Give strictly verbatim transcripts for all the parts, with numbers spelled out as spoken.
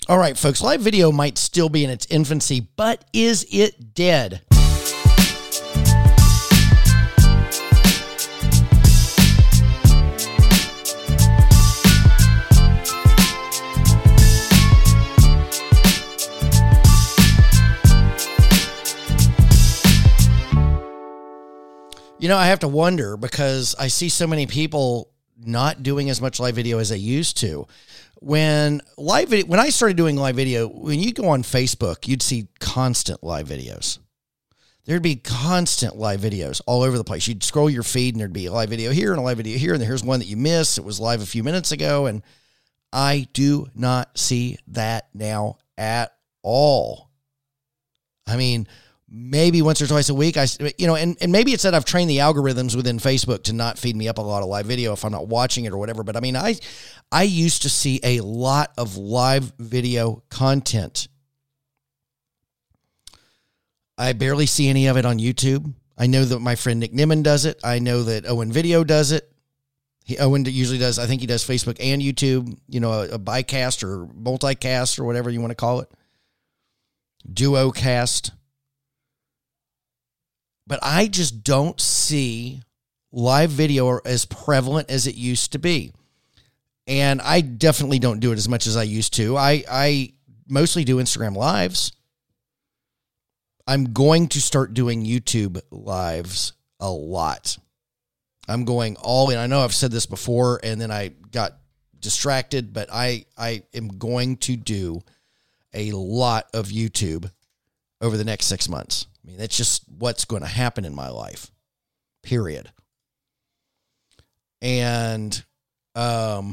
All right, folks, live video might still be in its infancy, but is it dead? You know, I have to wonder because I see so many people not doing as much live video as they used to. When live video, when I started doing live video, when you go on Facebook, you'd see constant live videos. There'd be constant live videos all over the place. You'd scroll your feed and there'd be a live video here and a live video here. And here's one that you missed. It was live a few minutes ago. And I do not see that now at all. I mean, maybe once or twice a week, I, you know, and, and maybe it's that I've trained the algorithms within Facebook to not feed me up a lot of live video if I'm not watching it or whatever. But I mean, I, I used to see a lot of live video content. I barely see any of it on YouTube. I know that my friend Nick Nimmin does it. I know that Owen Video does it. He, Owen usually does, I think he does Facebook and YouTube, you know, a, a bicast or multicast or whatever you want to call it. Duocast. But I just don't see live video as prevalent as it used to be. And I definitely don't do it as much as I used to. I, I mostly do Instagram lives. I'm going to start doing YouTube lives a lot. I'm going all in. I know I've said this before and then I got distracted, but I, I am going to do a lot of YouTube over the next six months. I mean, that's just what's going to happen in my life, period. And um,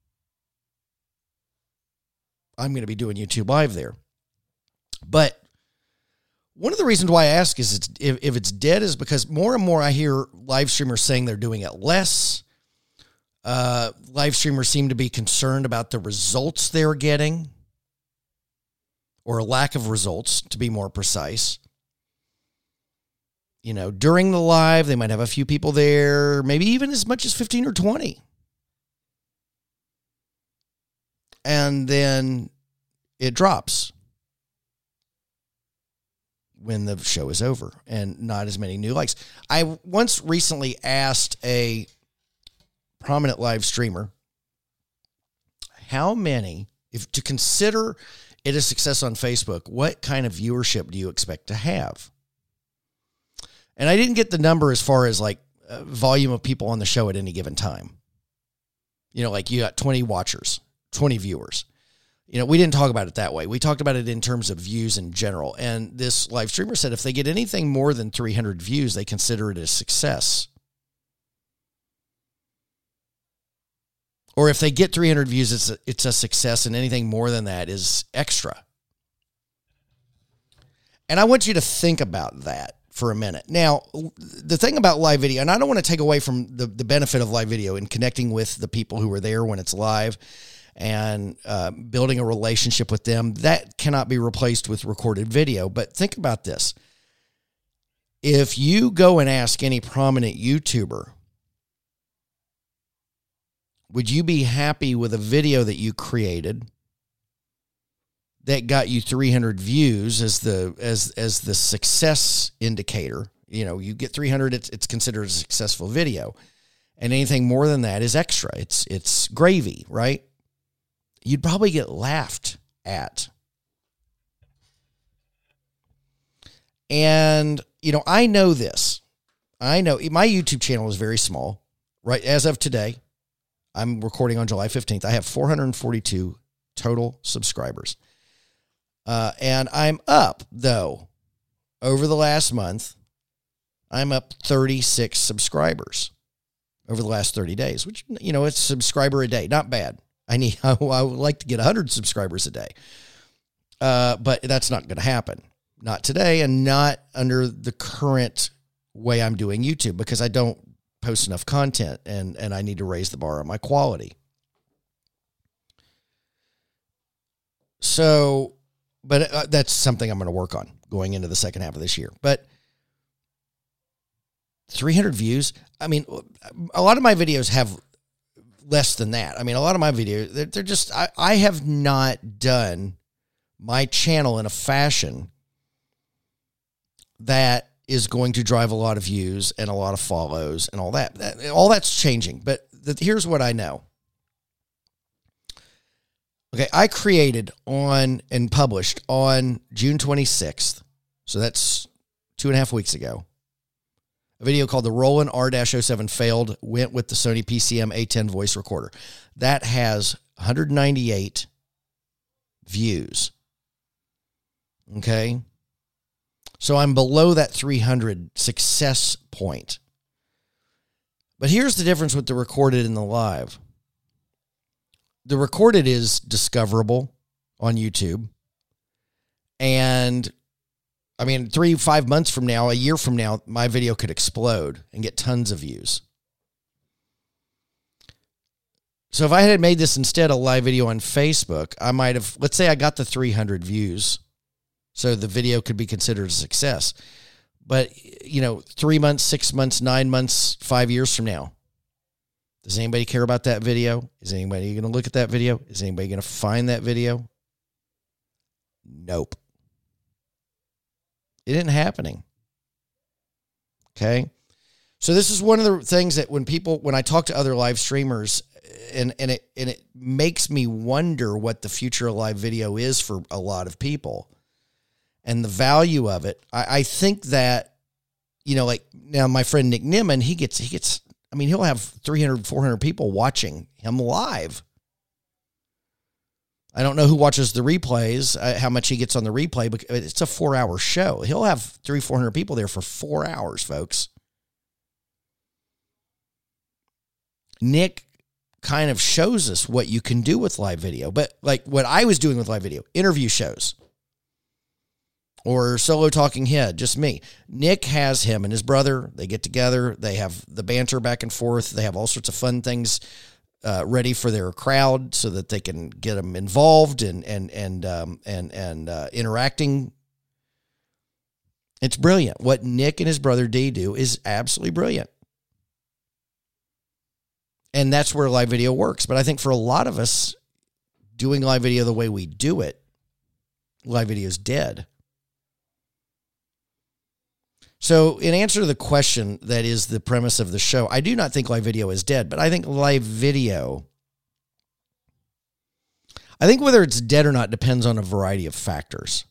I'm going to be doing YouTube Live there. But one of the reasons why I ask is it's, if, if it's dead is because more and more I hear live streamers saying they're doing it less. Uh, live streamers seem to be concerned about the results they're getting, or a lack of results, to be more precise. You know, during the live, they might have a few people there, maybe even as much as fifteen or twenty. And then it drops when the show is over and not as many new likes. I once recently asked a prominent live streamer how many, if to consider it a success on Facebook, what kind of viewership do you expect to have? And I didn't get the number as far as like uh, volume of people on the show at any given time. You know, like you got twenty watchers, twenty viewers. You know, we didn't talk about it that way. We talked about it in terms of views in general. And this live streamer said if they get anything more than three hundred views, they consider it a success. Or if they get three hundred views, it's a, it's a success, and anything more than that is extra. And I want you to think about that for a minute. Now, the thing about live video, and I don't want to take away from the, the benefit of live video and connecting with the people who are there when it's live and uh, building a relationship with them, that cannot be replaced with recorded video. But think about this. If you go and ask any prominent YouTuber, would you be happy with a video that you created that got you three hundred views as the as as the success indicator? You know, you get three hundred, it's it's considered a successful video. And anything more than that is extra. It's it's gravy, right? You'd probably get laughed at. And, you know, I know this. I know my YouTube channel is very small, right? As of today, I'm recording on July fifteenth. I have four hundred forty-two total subscribers. Uh, and I'm up, though, over the last month, I'm up thirty-six subscribers over the last thirty days, which, you know, it's a subscriber a day. Not bad. I need, I would like to get one hundred subscribers a day. Uh, but that's not going to happen. Not today, and not under the current way I'm doing YouTube, because I don't post enough content, and, and I need to raise the bar on my quality. So, but uh, that's something I'm going to work on going into the second half of this year. But three hundred views, I mean, a lot of my videos have less than that. I mean, a lot of my videos, they're, they're just, I, I have not done my channel in a fashion that is going to drive a lot of views and a lot of follows and all that. that all that's changing. But the, here's what I know. Okay, I created on and published on June twenty-sixth, so that's two and a half weeks ago, a video called The Roland R oh seven Failed, Went with the Sony P C M A ten Voice Recorder. That has one hundred ninety-eight views. Okay? So I'm below that three hundred success point. But here's the difference with the recorded and the live. The recorded is discoverable on YouTube. And I mean, three, five months from now, a year from now, my video could explode and get tons of views. So if I had made this instead a live video on Facebook, I might have, let's say I got the three hundred views. So the video could be considered a success. But, you know, three months, six months, nine months, five years from now, does anybody care about that video? Is anybody going to look at that video? Is anybody going to find that video? Nope. It isn't happening. Okay? So this is one of the things that when people, when I talk to other live streamers, and, and, it, and it makes me wonder what the future of live video is for a lot of people and the value of it. I, I think that, you know, like now my friend Nick Nimmin, he gets, he gets, I mean, he'll have three hundred, four hundred people watching him live. I don't know who watches the replays, uh, how much he gets on the replay, but it's a four hour show. He'll have three, four hundred people there for four hours, folks. Nick kind of shows us what you can do with live video, but like what I was doing with live video, interview shows or solo talking head, just me. Nick has him and his brother. They get together. They have the banter back and forth. They have all sorts of fun things uh, ready for their crowd so that they can get them involved and, and, and, um, and, and, uh, interacting. It's brilliant. What Nick and his brother D do is absolutely brilliant. And that's where live video works. But I think for a lot of us, doing live video the way we do it, live video is dead. So in answer to the question that is the premise of the show, I do not think live video is dead, but I think live video, I think whether it's dead or not depends on a variety of factors.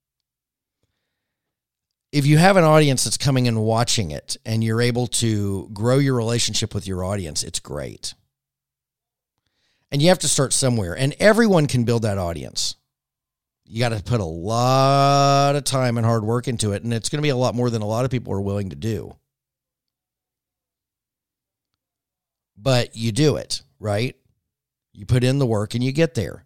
If you have an audience that's coming and watching it and you're able to grow your relationship with your audience, it's great. And you have to start somewhere, and everyone can build that audience. You got to put a lot of time and hard work into it, and it's going to be a lot more than a lot of people are willing to do. But you do it, right? You put in the work and you get there.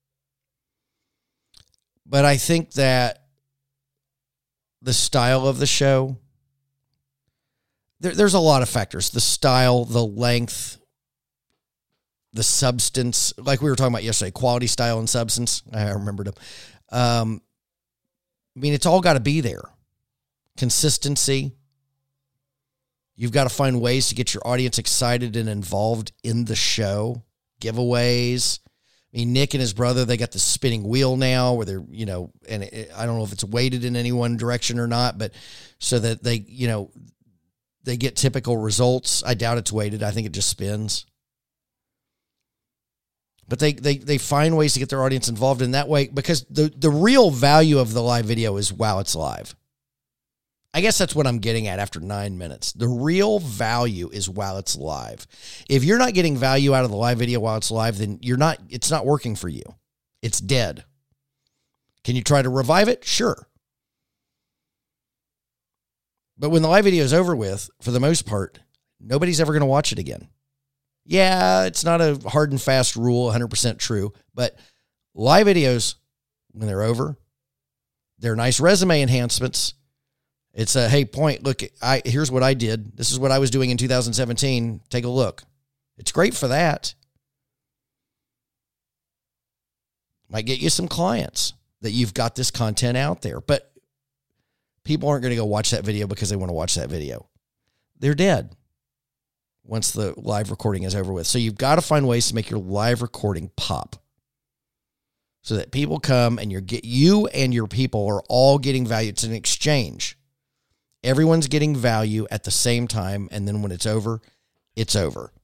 But I think that the style of the show, there, there's a lot of factors. The style, the length, the substance, like we were talking about yesterday, quality, style, and substance. I remembered them. Um, I mean, it's all got to be there. Consistency. You've got to find ways to get your audience excited and involved in the show. Giveaways. I mean, Nick and his brother, they got the spinning wheel now where they're, you know, and it, I don't know if it's weighted in any one direction or not, but so that they, you know, they get typical results. I doubt it's weighted. I think it just spins. But they, they, they find ways to get their audience involved in that way because the, the real value of the live video is while it's live. I guess that's what I'm getting at after nine minutes. The real value is while it's live. If you're not getting value out of the live video while it's live, then you're not, it's not working for you. It's dead. Can you try to revive it? Sure. But when the live video is over with, for the most part, nobody's ever going to watch it again. Yeah, it's not a hard and fast rule, one hundred percent true, but live videos, when they're over, they're nice resume enhancements. It's a, hey, point, look, I here's what I did. This is what I was doing in two thousand seventeen. Take a look. It's great for that. Might get you some clients that you've got this content out there, but people aren't going to go watch that video because they want to watch that video. They're dead once the live recording is over with. So you've got to find ways to make your live recording pop. so that people come and you're get you and your people are all getting value. It's an exchange. Everyone's getting value at the same time. And then when it's over, it's over.